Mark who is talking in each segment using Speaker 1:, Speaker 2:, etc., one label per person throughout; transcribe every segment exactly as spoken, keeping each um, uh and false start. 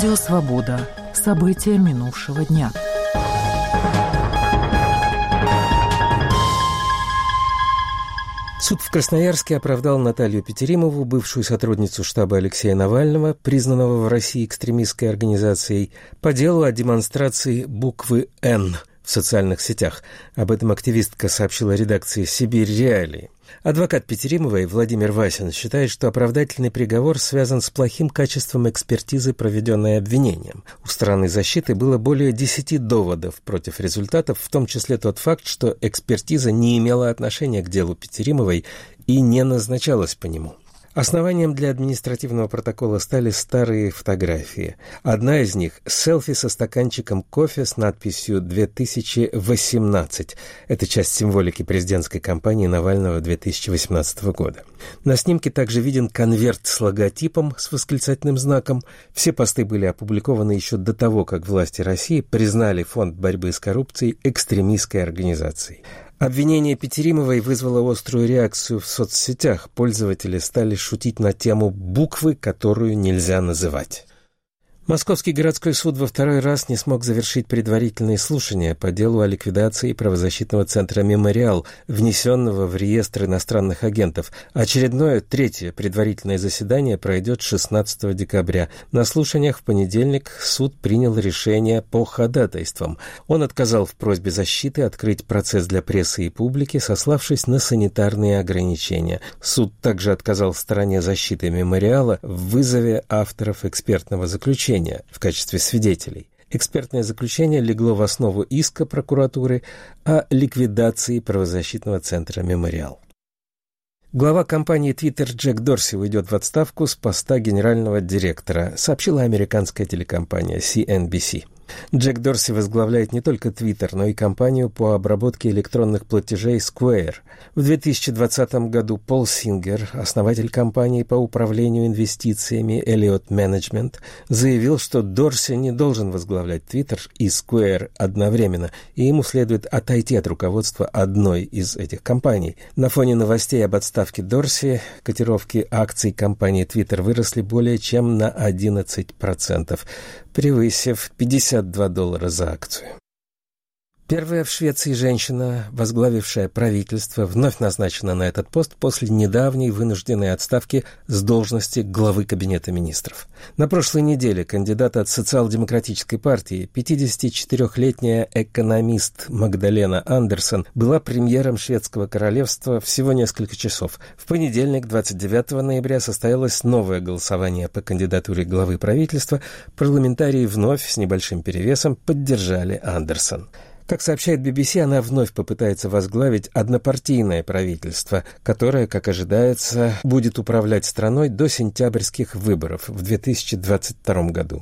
Speaker 1: Радио «Свобода». События минувшего дня.
Speaker 2: Суд в Красноярске оправдал Наталью Петеримову, бывшую сотрудницу штаба Алексея Навального, признанного в России экстремистской организацией, по делу о демонстрации буквы «Н» в социальных сетях. Об этом активистка сообщила редакции «Сибирь Реалии». Адвокат Петеримовой Владимир Васин считает, что оправдательный приговор связан с плохим качеством экспертизы, проведенной обвинением. У стороны защиты было более десяти доводов против результатов, в том числе тот факт, что экспертиза не имела отношения к делу Петеримовой и не назначалась по нему. Основанием для административного протокола стали старые фотографии. Одна из них – селфи со стаканчиком кофе с надписью две тысячи восемнадцать. Это часть символики президентской кампании Навального две тысячи восемнадцатого года. На снимке также виден конверт с логотипом с восклицательным знаком. Все посты были опубликованы еще до того, как власти России признали Фонд борьбы с коррупцией экстремистской организацией. Обвинение Петеримовой вызвало острую реакцию в соцсетях. Пользователи стали шутить на тему буквы, которую нельзя называть. Московский городской суд во второй раз не смог завершить предварительные слушания по делу о ликвидации правозащитного центра «Мемориал», внесенного в реестр иностранных агентов. Очередное, третье предварительное заседание пройдет шестнадцатого декабря. На слушаниях в понедельник суд принял решение по ходатайствам. Он отказал в просьбе защиты открыть процесс для прессы и публики, сославшись на санитарные ограничения. Суд также отказал стороне защиты «Мемориала» в вызове авторов экспертного заключения в качестве свидетелей. Экспертное заключение легло в основу иска прокуратуры о ликвидации правозащитного центра «Мемориал». Глава компании Twitter Джек Дорси уйдет в отставку с поста генерального директора, сообщила американская телекомпания си эн би си. Джек Дорси возглавляет не только Twitter, но и компанию по обработке электронных платежей Square. В две тысячи двадцатом году Пол Сингер, основатель компании по управлению инвестициями Elliott Management, заявил, что Дорси не должен возглавлять Twitter и Square одновременно, и ему следует отойти от руководства одной из этих компаний. На фоне новостей об отставке Дорси котировки акций компании Twitter выросли более чем на одиннадцать процентов, превысив пятьдесят два доллара за акцию. Первая в Швеции женщина, возглавившая правительство, вновь назначена на этот пост после недавней вынужденной отставки с должности главы Кабинета министров. На прошлой неделе кандидат от социал-демократической партии, пятидесятичетырехлетняя экономист Магдалена Андерсон, была премьером шведского королевства всего несколько часов. В понедельник, двадцать девятого ноября, состоялось новое голосование по кандидатуре главы правительства. Парламентарии вновь с небольшим перевесом поддержали Андерсон. Как сообщает би би си, она вновь попытается возглавить однопартийное правительство, которое, как ожидается, будет управлять страной до сентябрьских выборов в две тысячи двадцать втором году.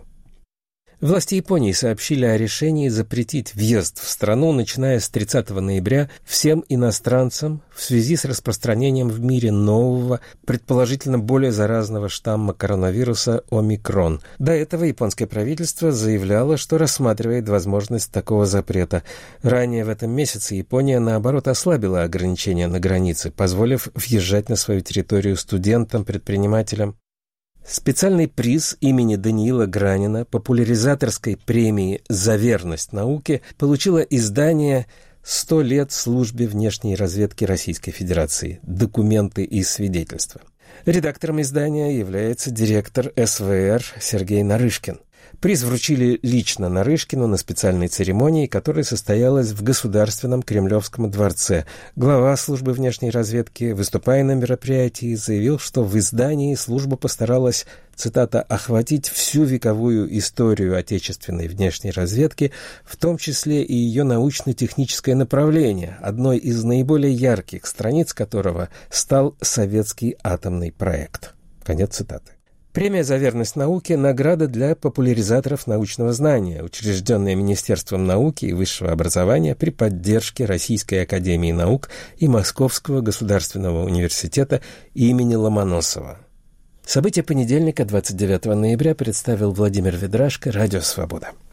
Speaker 2: Власти Японии сообщили о решении запретить въезд в страну, начиная с тридцатого ноября, всем иностранцам в связи с распространением в мире нового, предположительно более заразного штамма коронавируса омикрон. До этого японское правительство заявляло, что рассматривает возможность такого запрета. Ранее в этом месяце Япония, наоборот, ослабила ограничения на границе, позволив въезжать на свою территорию студентам, предпринимателям. Специальный приз имени Даниила Гранина популяризаторской премии «За верность науке» получило издание «сто лет службе внешней разведки Российской Федерации. Документы и свидетельства». Редактором издания является директор эс вэ эр Сергей Нарышкин. Приз вручили лично Нарышкину на специальной церемонии, которая состоялась в Государственном Кремлевском дворце. Глава службы внешней разведки, выступая на мероприятии, заявил, что в издании служба постаралась, цитата, «охватить всю вековую историю отечественной внешней разведки, в том числе и ее научно-техническое направление, одной из наиболее ярких страниц которого стал советский атомный проект». Конец цитаты. Премия «За верность науке» – награда для популяризаторов научного знания, учрежденная Министерством науки и высшего образования при поддержке Российской академии наук и Московского государственного университета имени Ломоносова. События понедельника, двадцать девятого ноября, представил Владимир Ведрашко, Радио «Свобода».